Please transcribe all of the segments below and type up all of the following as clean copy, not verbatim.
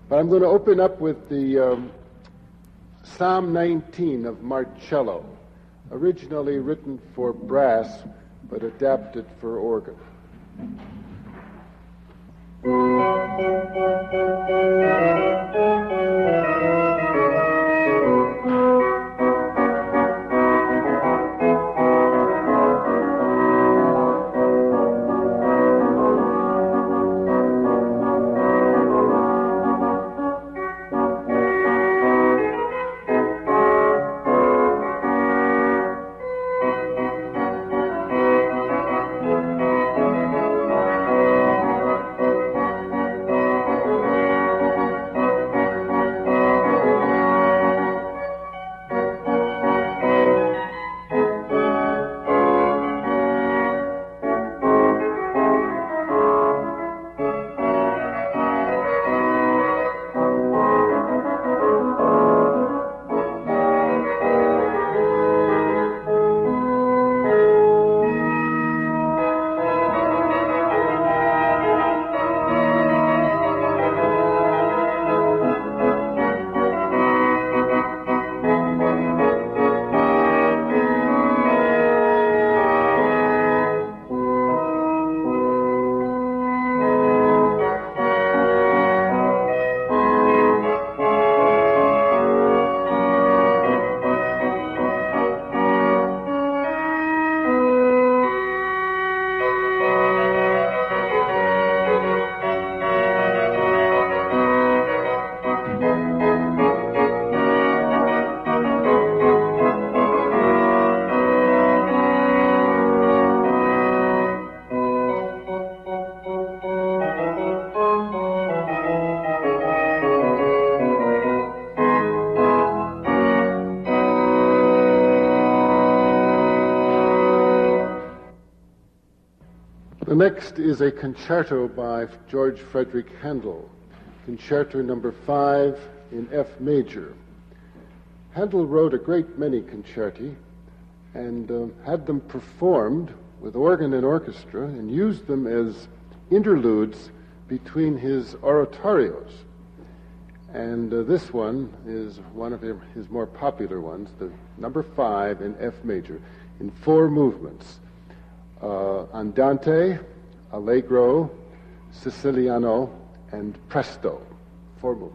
But I'm going to open up with the Psalm 19 of Marcello, originally written for brass, but adapted for organ. The next is a concerto by George Frederick Handel, Concerto number 5 in F major. Handel wrote a great many concerti and had them performed with organ and orchestra and used them as interludes between his oratorios. And this one is one of his more popular ones, the number 5 in F major, in 4 movements. Andante, Allegro, Siciliano, and Presto. 4 movements.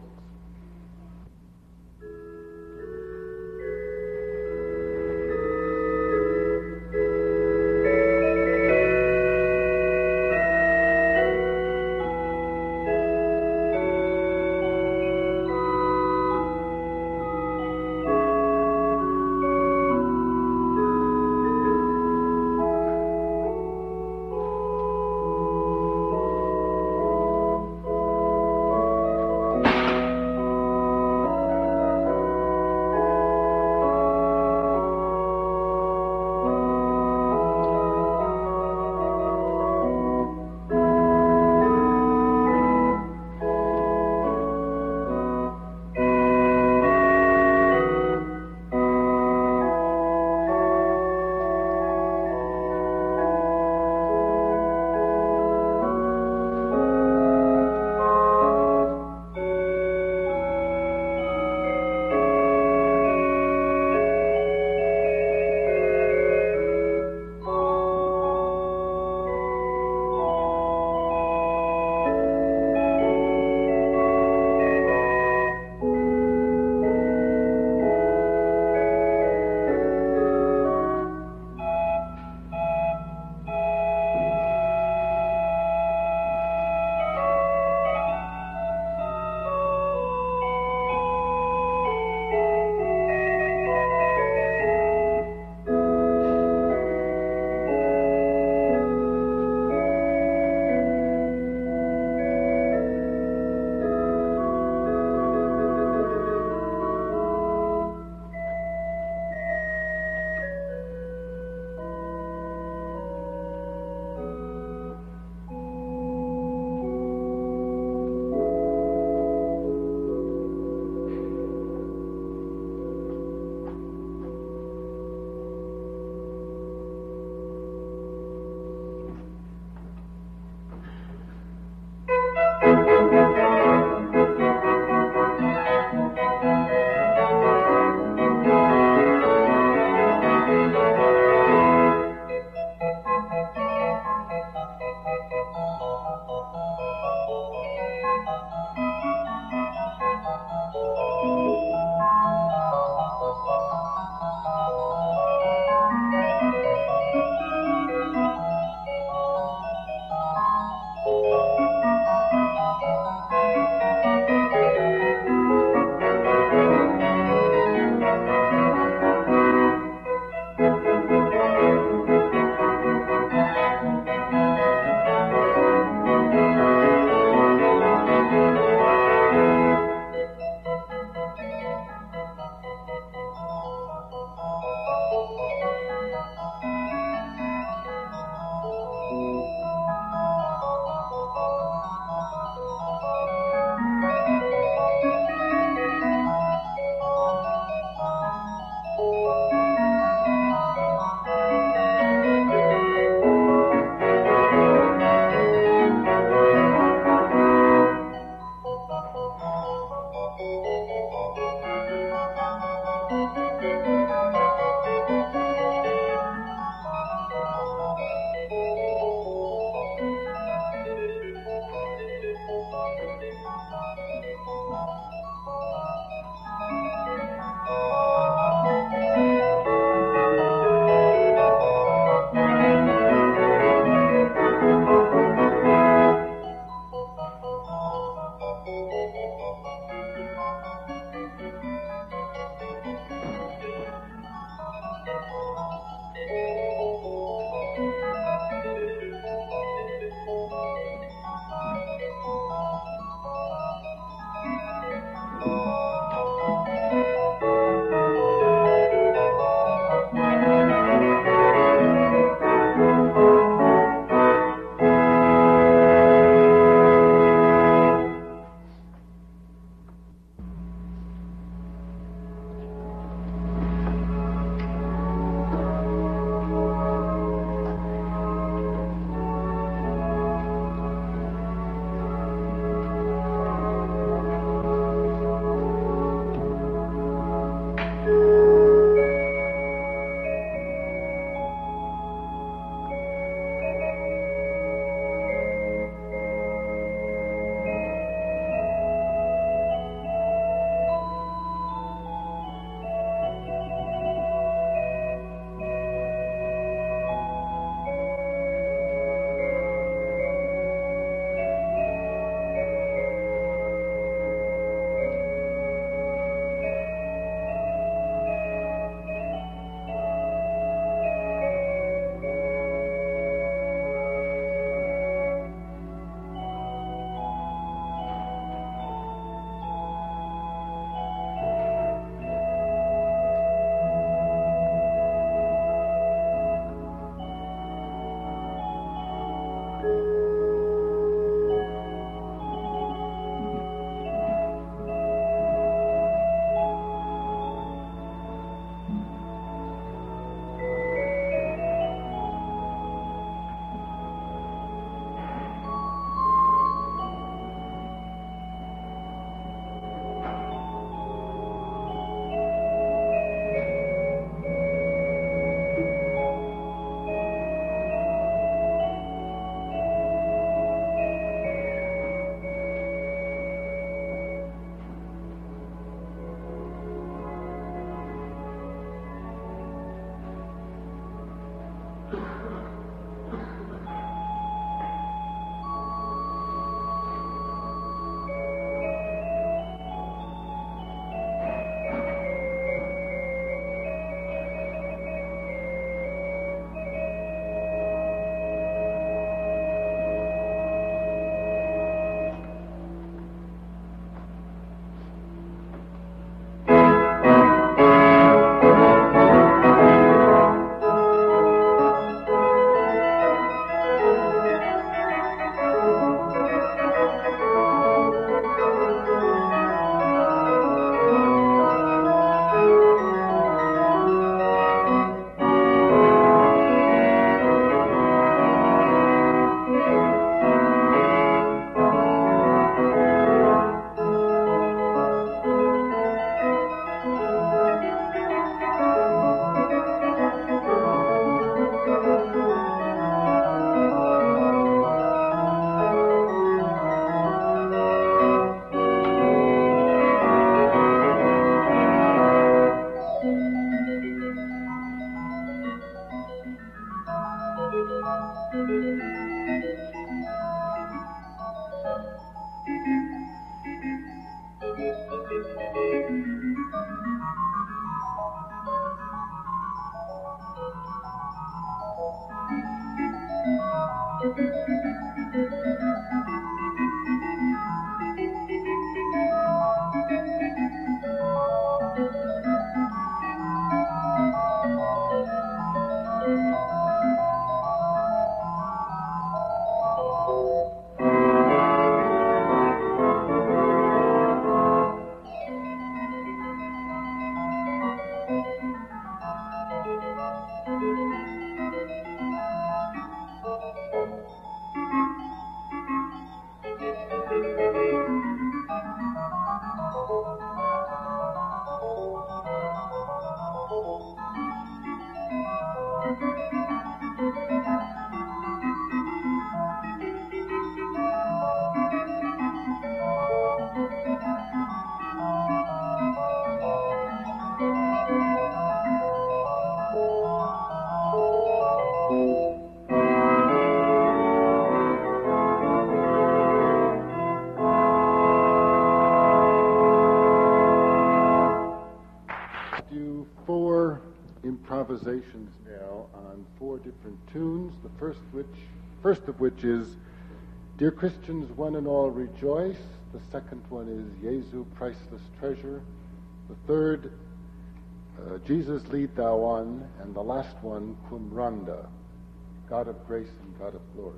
improvisations now on 4 different tunes. The first of which is Dear Christians, One and All Rejoice. The second one is Jesu, Priceless Treasure. The third, Jesus Lead Thou On. And the last one, Cum Ronda, God of Grace and God of Glory.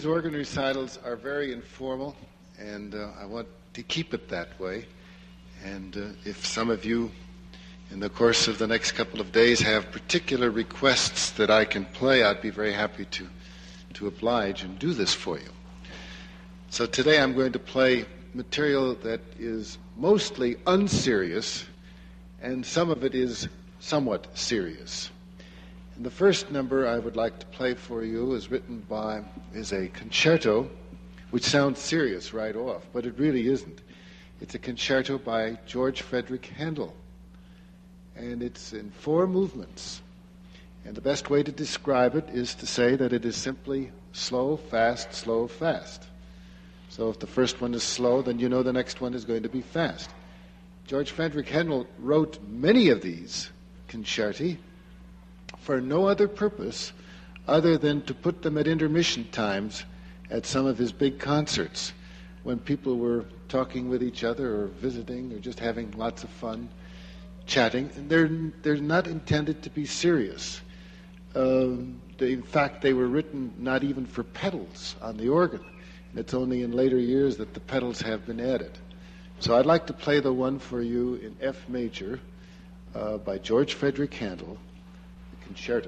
These organ recitals are very informal, and I want to keep it that way. And if some of you, in the course of the next couple of days, have particular requests that I can play, I'd be very happy to oblige and do this for you. So today I'm going to play material that is mostly unserious, and some of it is somewhat serious. And the first number I would like to play for you is a concerto, which sounds serious right off, but it really isn't. It's a concerto by George Frederick Handel, and it's in 4 movements. And the best way to describe it is to say that it is simply slow, fast, slow, fast. So if the first one is slow, then you know the next one is going to be fast. George Frederick Handel wrote many of these concerti for no other purpose other than to put them at intermission times at some of his big concerts when people were talking with each other or visiting or just having lots of fun, chatting. And they're not intended to be serious. In fact, they were written not even for pedals on the organ. And it's only in later years that the pedals have been added. So I'd like to play the one for you in F major by George Frederick Handel, the concerto.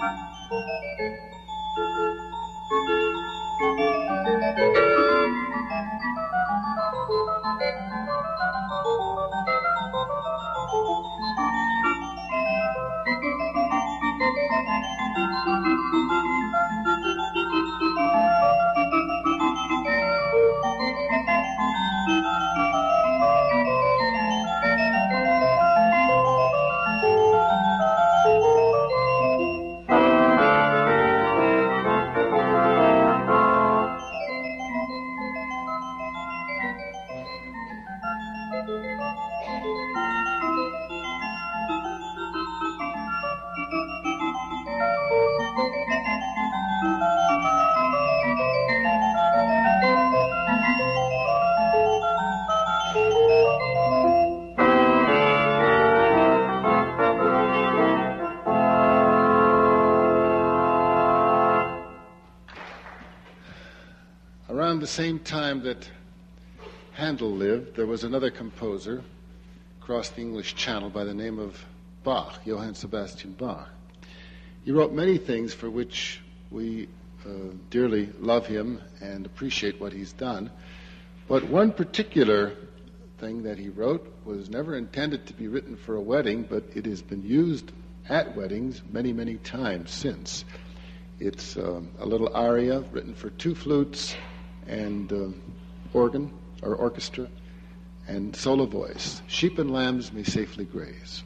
Around the same time that Handel lived, there was another composer across the English Channel by the name of Bach, Johann Sebastian Bach. He wrote many things for which we dearly love him and appreciate what he's done. But one particular thing that he wrote was never intended to be written for a wedding, but it has been used at weddings many, many times since. It's a little aria written for two flutes and organ or orchestra and solo voice. Sheep and lambs may safely graze.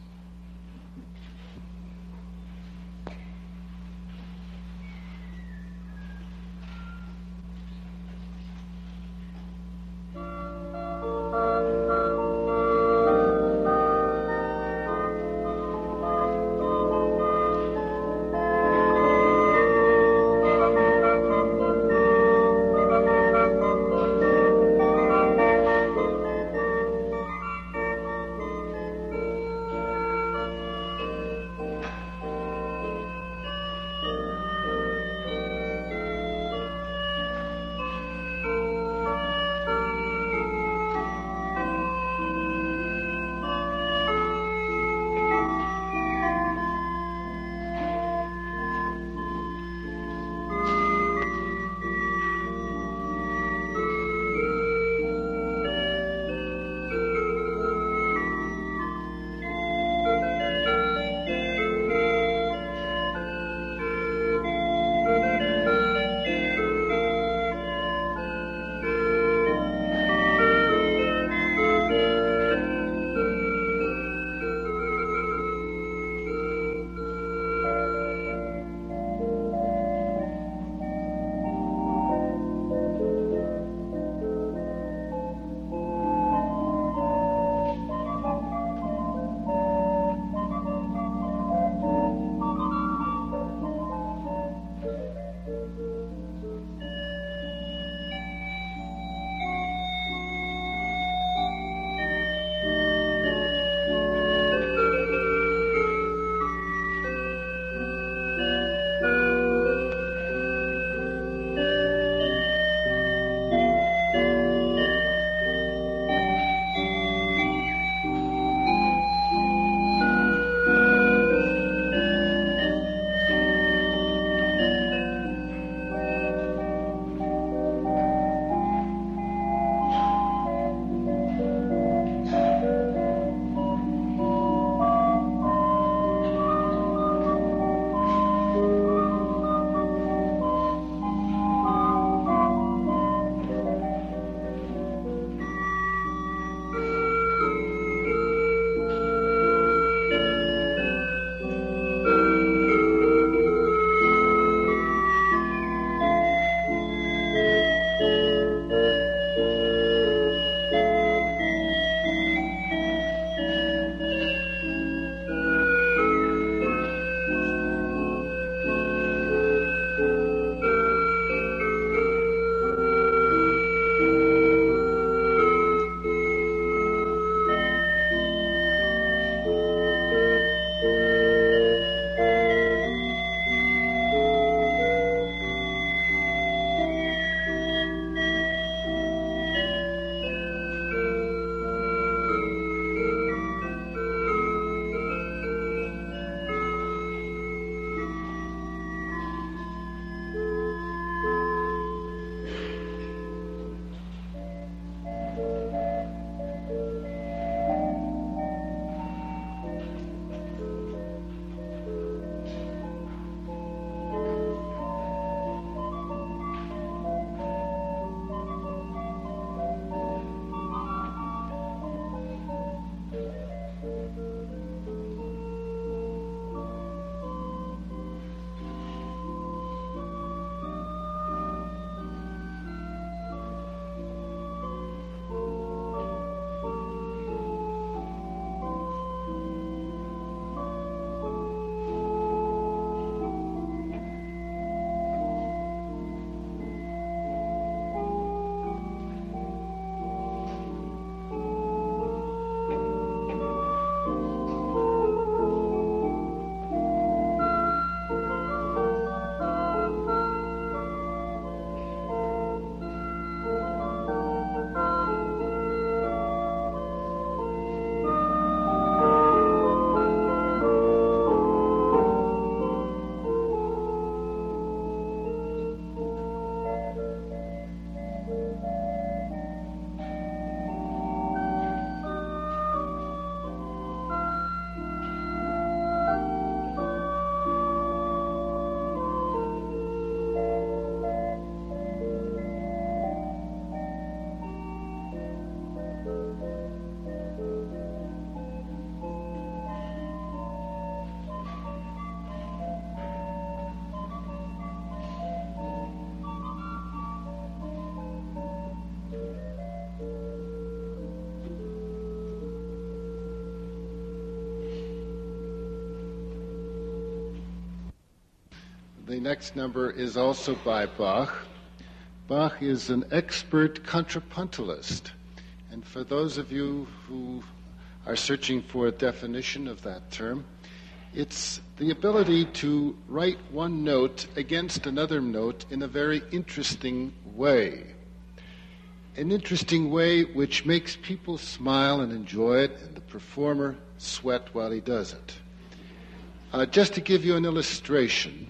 The next number is also by Bach. Bach is an expert contrapuntist. And for those of you who are searching for a definition of that term, it's the ability to write one note against another note in a very interesting way. An interesting way which makes people smile and enjoy it, and the performer sweat while he does it. Just to give you an illustration,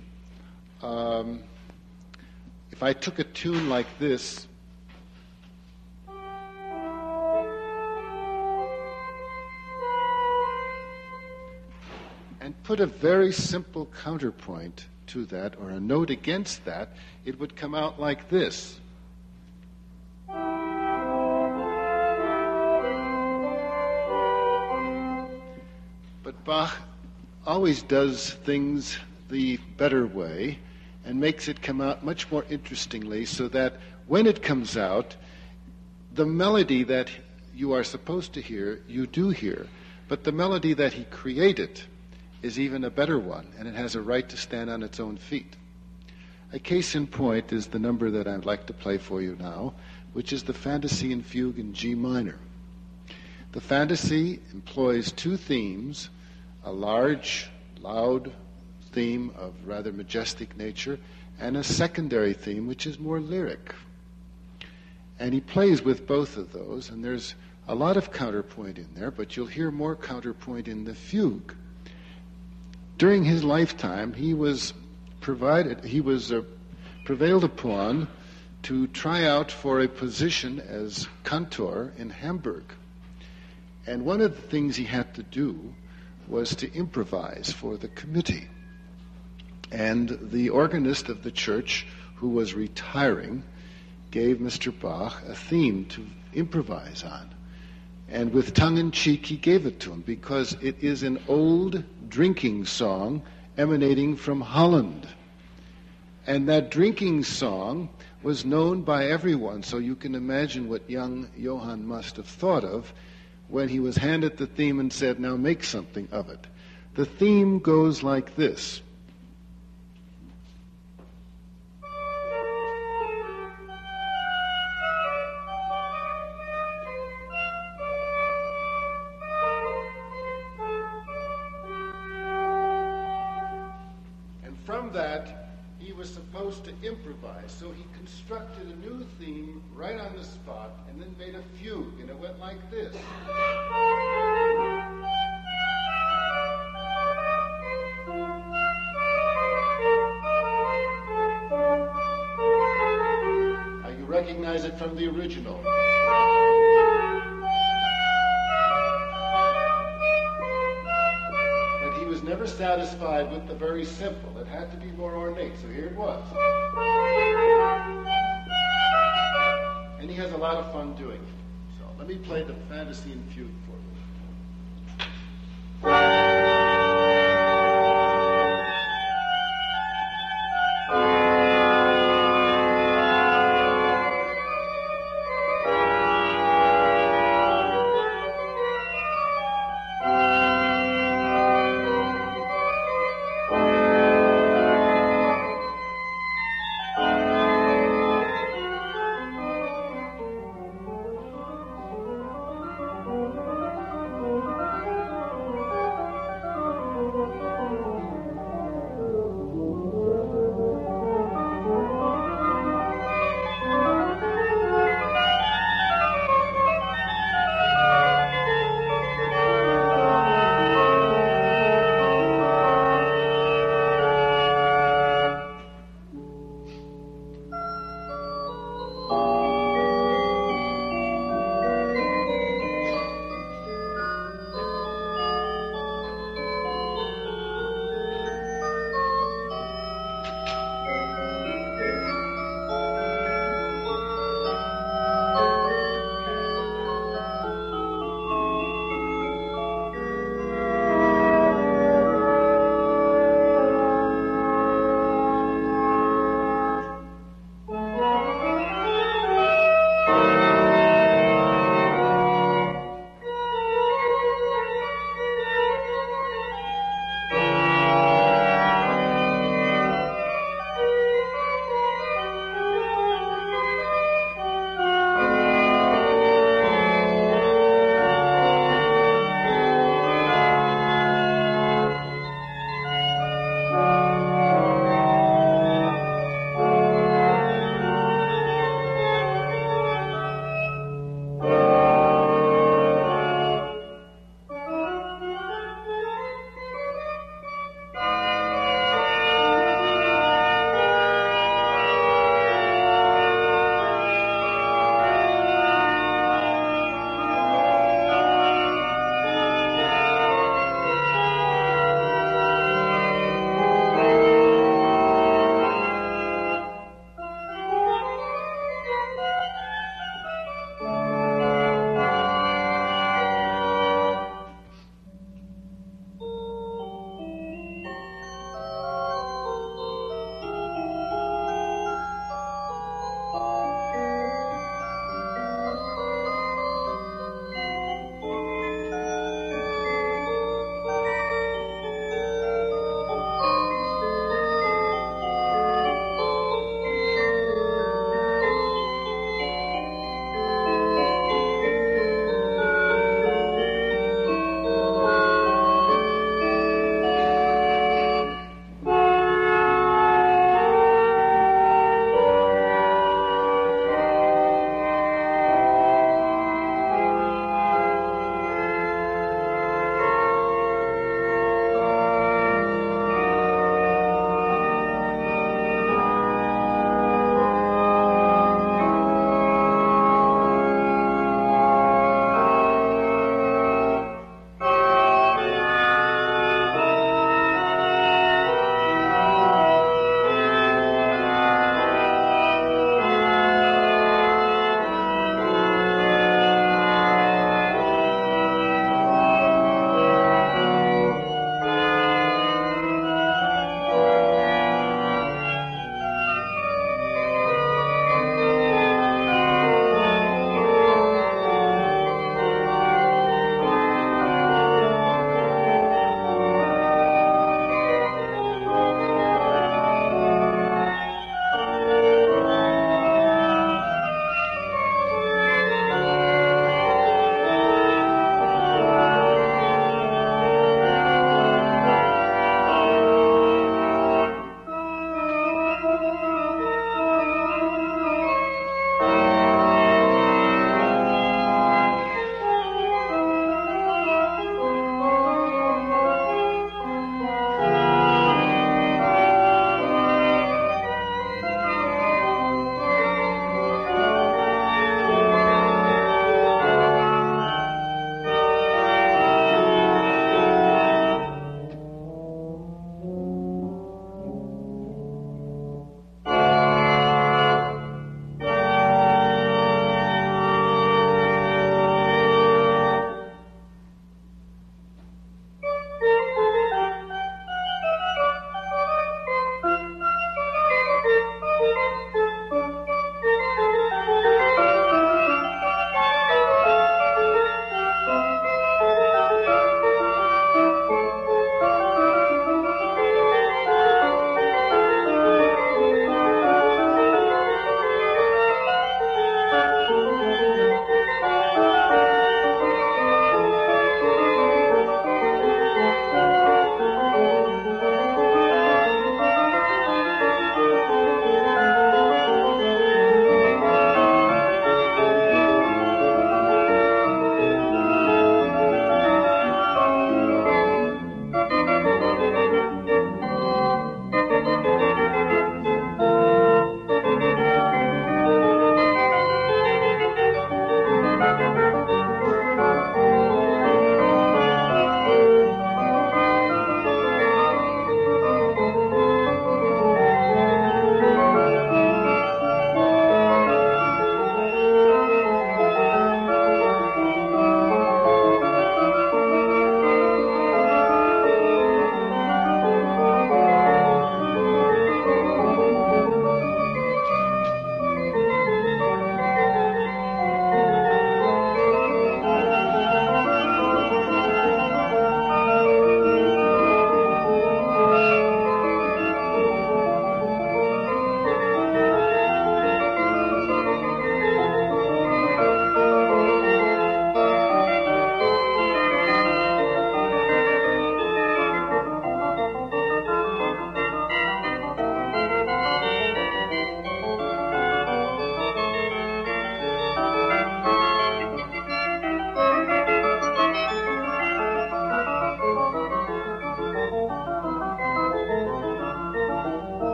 if I took a tune like this, and put a very simple counterpoint to that, or a note against that, it would come out like this. But Bach always does things the better way and makes it come out much more interestingly, so that when it comes out, the melody that you are supposed to hear, you do hear. But the melody that he created is even a better one, and it has a right to stand on its own feet. A case in point is the number that I'd like to play for you now, which is the Fantasy and Fugue in G minor. The Fantasy employs two themes, a large, loud theme of rather majestic nature, and a secondary theme which is more lyric. And he plays with both of those, and there's a lot of counterpoint in there, but you'll hear more counterpoint in the fugue. During his lifetime, he was prevailed upon to try out for a position as cantor in Hamburg. And one of the things he had to do was to improvise for the committee. And the organist of the church, who was retiring, gave Mr. Bach a theme to improvise on. And with tongue-in-cheek, he gave it to him because it is an old drinking song emanating from Holland. And that drinking song was known by everyone, so you can imagine what young Johann must have thought of when he was handed the theme and said, now make something of it. The theme goes like this. From that, he was supposed to improvise, so he constructed a new theme right on the spot and then made a fugue, and it went like this. Now you recognize it from the original. Never satisfied with the very simple. It had to be more ornate, so here it was. And he has a lot of fun doing it. So let me play the Fantasy and Fugue.